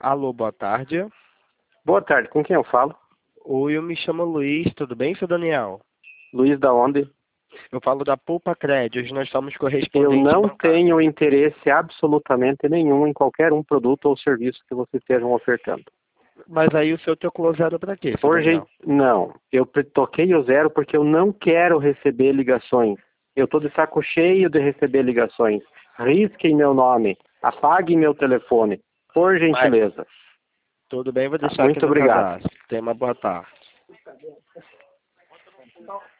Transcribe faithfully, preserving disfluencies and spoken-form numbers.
Alô, boa tarde. Boa tarde, com quem eu falo? Oi, eu me chamo Luiz, tudo bem, seu Daniel? Luiz da onde? Eu falo da Poupa Créditos, nós somos Eu correspondentes não bancários. tenho interesse absolutamente nenhum em qualquer um produto ou serviço que vocês estejam ofertando. Mas aí o senhor tocou zero para quê, seu Por Daniel? jeito, não. Eu pre- toquei o zero porque eu não quero receber ligações. Eu estou de saco cheio de receber ligações. Risquem meu nome. Apaguem meu telefone. Por gentileza. Tudo bem, vou Tá, deixar aqui muito no obrigado. cadastro. Tenha uma boa tarde.